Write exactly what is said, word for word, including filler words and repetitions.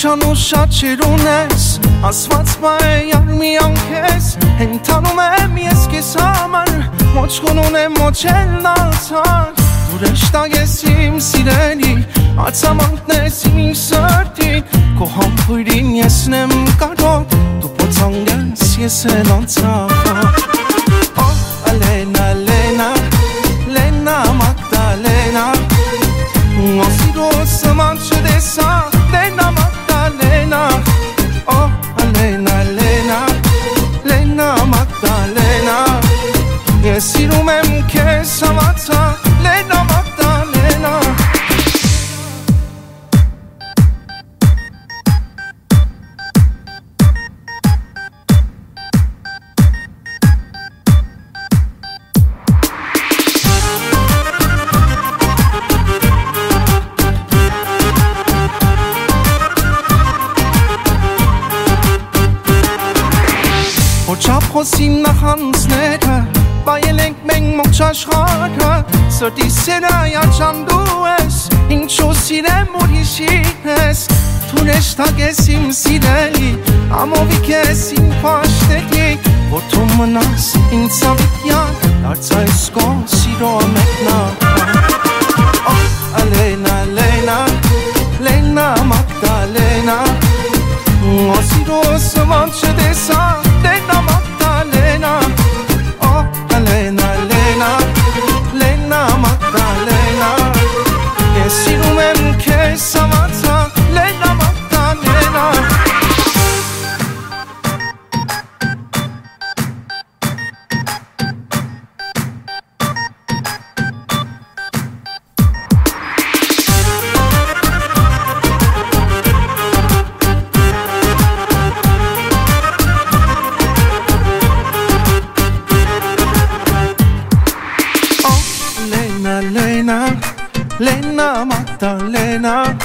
Շնչանու շատ չերունես ասված բա է յարմիան քեզ Հենթանում եմ ես քեզ համար Մոչքուն ունեմ մոչելն ացան Դու ռեշտակ ես իմ սիրելի Ացամանքն ես իմ սրտին Քո համբույրին եսն եմ կարող Դու պոցանգես ես էլ անցավ Oh, Elena, Elena Lena Magdalena O siro săman ce desa Lena Magdalena Oh, Elena, Elena Lena Magdalena E siro mem che samata Lena Magdalena Խոսին նախանցները Բայել ենք մենք մոչ աշխարհը Սրտի սերը յաչանդու ես Ինչու սիրեմ ուրիշին ես Դու ռեշտակ ես իմ սիրելի Ամովիկ ես իմ պաշտելի Որ դու մնաս ինձ ավիկյան Դարձա ես քո սիրո ամենական Oh, Elena, Elena Lena Magdalena O siro săman ce desa Lena Magdalena Oh, Elena, Elena Lena Magdalena E siro mem che samata Lena Magdalena Lena, Lena Magdalena